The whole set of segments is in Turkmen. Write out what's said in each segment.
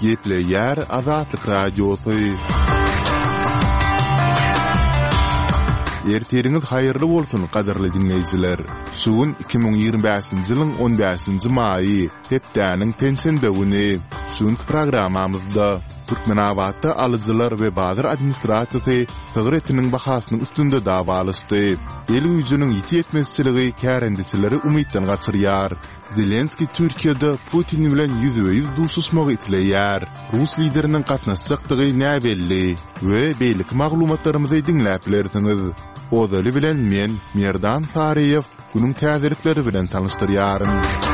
Gepleýär Azatlyk radiosu. Erteriňiz haýyrly bolsun gaderli dinleýijiler. Şuň 2025-nji ýylyň 15-nji maýy hepdäniň tenşende güni. Şuň programmamyzda Türkmenawatda alyjylar we bazar administrasiýasy sygyretiniň bahasynyň üstünde dawalaşdy. El güýjüniň ýetmezçiligi kärendiçileri umytdan gaçyrýar. Zelenski Türkiýede Putin bilen ýüzbe-ýüz duşuşmagy itleýär. Rus lideriniň gatnaşjakdygy näbelli we beýlik maglumatlarymyzy dinläp bilersiňiz. Odaly bilen men Merdan Fariýew günüň täzelikleri bilen tanışdyrýarym.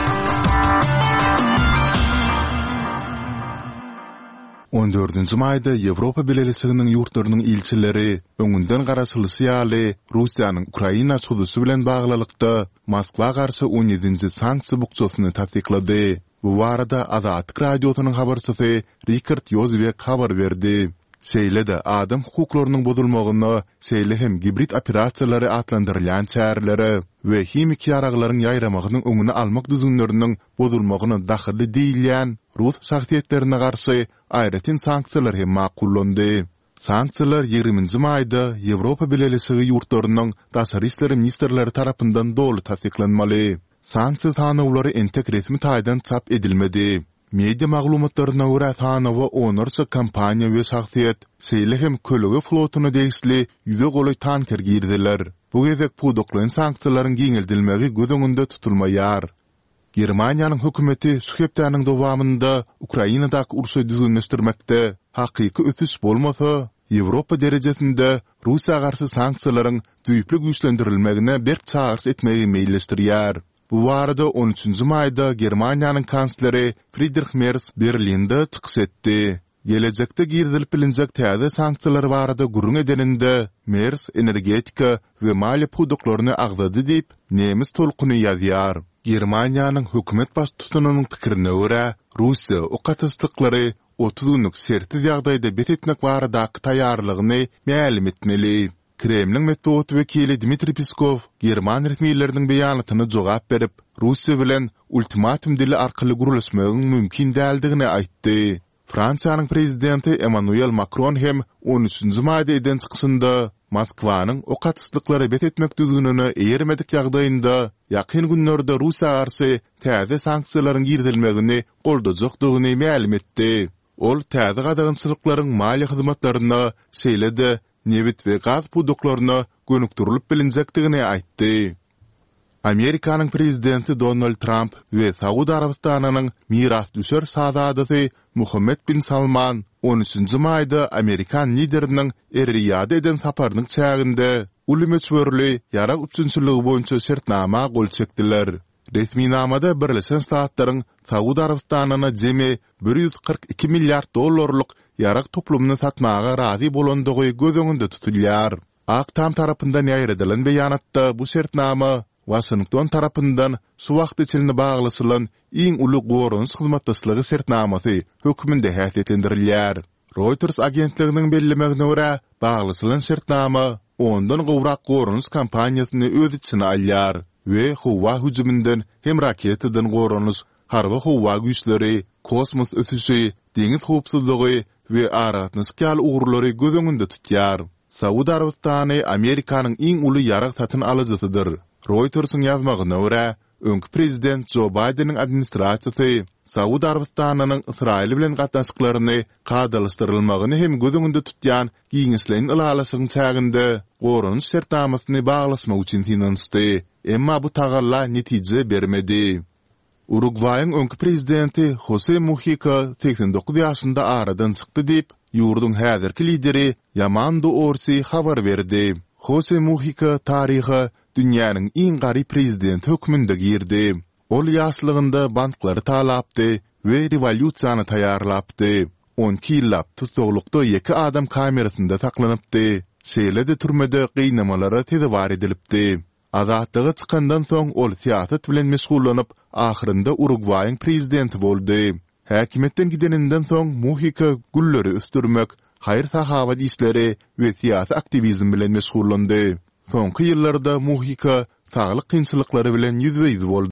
On 4-nji maýda Ýewropa Birleşiginiň ýurtlarynyň ilçileri öňünden garaşylysy ýaly Russiýanyň Ukraina çudusy bilen baglylykda Moskwa garşy 17-nji sanksiýa bukçasyny tasdiklady. Bu barada Azatlyk radiosynyň habarçysy Richard Yozbek habar berdi. Şeýle-de adam hukuklarynyň bozulmagyny, şeýle hem gibrit operasiýalary atlandyrylýan çäreleri we hemik ýaraglaryň ýaýramagynyň öňüni almak düzünleriniň bozulmagyny daxily diýilýän Rus şahsiýetlerine garşy aýratyn sanksiýalar hem makullandy. Sanksiýalar 20-nji maýda Ýewropa Birleşigi ýurtlarynyň daşary işleri ministrleri tarapyndan dolu tasdiklanmaly. Sanksiýa tanawlary entek resmi taýdan çap edilmedi. Media maglumatlaryna görä Hanowa onarça kampaniýa we şahsiýet şeýle hem kölege flotuny degisli ýüze goly tanker girdiler. Bu gezek puduklaryň sanksiýalaryň giňeldilmegi göz öňünde tutulmaýar. Germaniýanyň hökümeti şu hepdäniň dowamynda Ukrainadaky urusy düzgünleşdirmekde hakyky ötüş bolmasa, Ýewropa derejesinde Russiýa garşy sanksiýalaryň düýpli güýçlendirilmegine bir çağırış etmegi meýilleşdirýär. Bu barada 13-nji maýda Germaniýanyň kansleri Friedrich Merz Berlinde çykyş etdi. Gelecekde girdilip bilinjek täze sanksiýalar barada gurrun edeninde Merz energetika we maliýe puduklaryny agzady diýip nemis tolkuny ýazýar. Germaniýanyň hökümet baş tutunynyň pikirine görä, Russiýa o gatyslyklary 30 günlük sertiz ýagdaýda bet etmek baradaky taýýarlygyny mälim etmeli. Kremlin metbuat vekili Dmitri Peskov German resmiýetleriniň beýanatyna jogap berip, Russiýa bilen ultimatum dili arkaly gurulmagyň mümkin däldigini aýtdy. Fransiýanyň prezidenti Emmanuel Macron hem 13-nji maýda eden çykyşynda Moskwanyň o gatyslyklary bet etmek düzgününi eýermedik ýagdaýynda ýakyn günlerde Russiýa garşy täze sanksiýalaryň girdilmegini goldajakdygyny mälim etdi. Ol täze gadagynçylyklaryň maliýe hyzmatlaryna şeýle-de nevit we gaz puduklaryna gönükdirilik bilinjekdigini aýtdy. Amerikanyň prezidenti Donald Trump we Saudy Arabistanynyň miras düşer şahzadasy Muhammed bin Salman 13-nji maýda Amerikan lideriniň Riyada eden saparynyň çäginde uly meçhurly ýarag üçinçiligi boýunça şertnama gol çekdiler. Resmi namada Birleşen Ştatlaryň Saudy Arabistanyna jemi $142 milliard ýarag toplumyny satmaga razy bolandygy göz öňünde tutulýar. Ak Tam tarapyndan ýaýradilan beýanatda bu şertnama Washington tarapyndan şu wagt içinde baglysylan iň uly gorunç hyzmatdaşlygy şertnamasy hökmünde häsiýetlendirilýär. Reuters agentliginiň bellemegine görä, baglysylan şertnama ondan gowrak gorunç kampaniýasyny öz içine alýar we howa hüjümünden hem raketadan gorunç, harba howa güýçleri, kosmos ötüşi, deňiz howpsuzlygy we aratnaskal uğurlary göz öňünde tutýar. Saudy Arabistany Amerikanyň iň uly ýarag satyn alyjysydyr. Reuters'ın ýazmagyna görä, öňkü prezident Joe Biden'in administrasiýasy Saudy Arabistanynyň Israil bilen gatnaşyklaryny gadalystyrylmagyny hem göz öňünde tutýan giňişlerin ilalaşygyň çäginde gorunç şertnamasyny baglasmak üçin finansdy. Emma bu tagalla netije bermedi. Uruguay'ın öňkü prezidenti José Mujica 89 ýaşynda aradan çykdy diýip ýurdun häzirki lideri Yamando Orsi habar berdi. José Mujica taryhy dünýäniň iň gary prezident hökmünde girdi. Ol ýaşlygynda banklary talapdy we revolýusiýany taýýarlapdy. 12 ýyllap tutsaglykda 2 adam kamerasynda saklanypdy. Şeýle-de türmede gynamalara tezewar edilipdi. Azatlygy çykandan soň ol siýasat bilen meşgullanyp, ahyrynda Uruguay'ın prezidenti boldy. Häkimetden gideninden soň Mujica gulleri östürmek, hayır sahawat işleri we siýasy aktivizm bilen meşgullandy. Soňky ýyllarda Mujica saglyk kynçylyklary bilen ýüzbe-ýüz boldy.